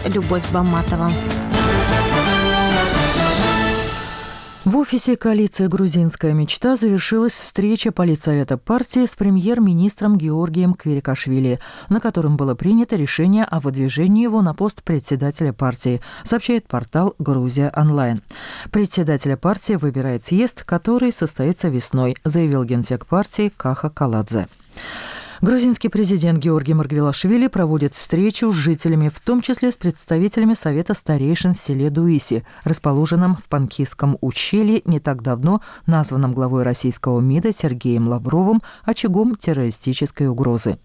Любовь Баматова. В офисе коалиции «Грузинская мечта» завершилась встреча политсовета партии с премьер-министром Георгием Квирикашвили, на котором было принято решение о выдвижении его на пост председателя партии, сообщает портал «Грузия онлайн». Председателя партии выбирает съезд, который состоится весной, заявил генсек партии Каха Каладзе. Грузинский президент Георгий Маргвелашвили проводит встречу с жителями, в том числе с представителями Совета старейшин в селе Дуиси, расположенном в Панкисском ущелье, не так давно названном главой российского МИДа Сергеем Лавровым очагом террористической угрозы.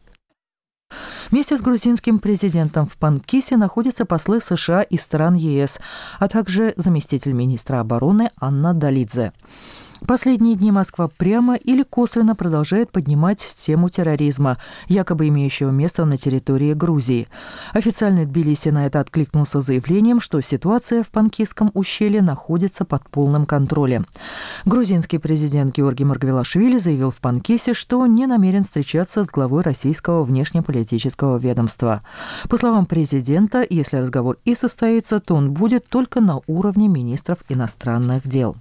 Вместе с грузинским президентом в Панкисе находятся послы США и стран ЕС, а также заместитель министра обороны Анна Долидзе. Последние дни Москва прямо или косвенно продолжает поднимать тему терроризма, якобы имеющего место на территории Грузии. Официальный Тбилиси на это откликнулся заявлением, что ситуация в Панкисском ущелье находится под полным контролем. Грузинский президент Георгий Маргвелашвили заявил в Панкисе, что не намерен встречаться с главой российского внешнеполитического ведомства. По словам президента, если разговор и состоится, то он будет только на уровне министров иностранных дел.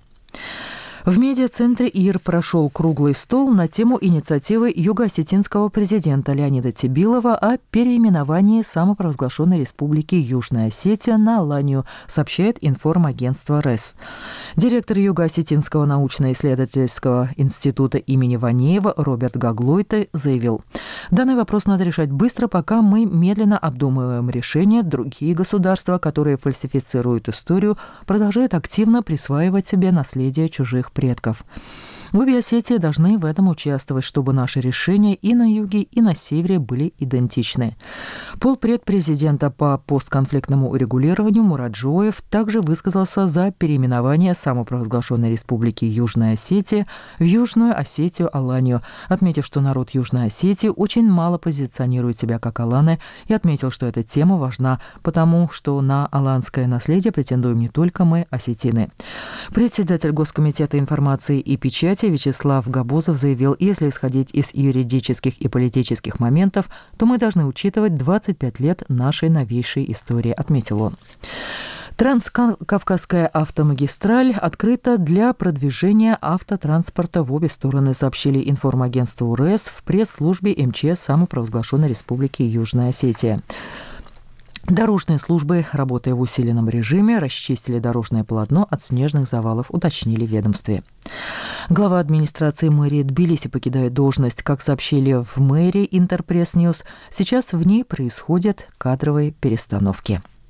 В медиацентре ИР прошел круглый стол на тему инициативы юго-осетинского президента Леонида Тибилова о переименовании самопровозглашенной республики Южная Осетия на Аланию, сообщает информагентство РЭС. Директор Юго-Осетинского научно-исследовательского института имени Ванеева Роберт Гаглойте заявил: «Данный вопрос надо решать быстро, пока мы медленно обдумываем решение. Другие государства, которые фальсифицируют историю, продолжают активно присваивать себе наследие чужих предков. Обе Осетии должны в этом участвовать, чтобы наши решения и на юге, и на севере были идентичны». Полпред президента по постконфликтному урегулированию Мурат Джоев также высказался за переименование самопровозглашенной республики Южная Осетия в Южную Осетию-Аланию, отметив, что народ Южной Осетии очень мало позиционирует себя как аланы, и отметил, что эта тема важна, потому что на аланское наследие претендуем не только мы, осетины. Председатель Госкомитета информации и печати Вячеслав Габозов заявил: если исходить из юридических и политических моментов, то мы должны учитывать 25 лет нашей новейшей истории, отметил он. Транскавказская автомагистраль открыта для продвижения автотранспорта в обе стороны, сообщили информагентству РЭС в пресс-службе МЧС самопровозглашенной республики Южная Осетия. Дорожные службы, работая в усиленном режиме, расчистили дорожное полотно от снежных завалов, уточнили в ведомстве. Глава администрации мэрии Тбилиси покидает должность. Как сообщили в мэрии Интерпресс Ньюс, сейчас в ней происходят кадровые перестановки.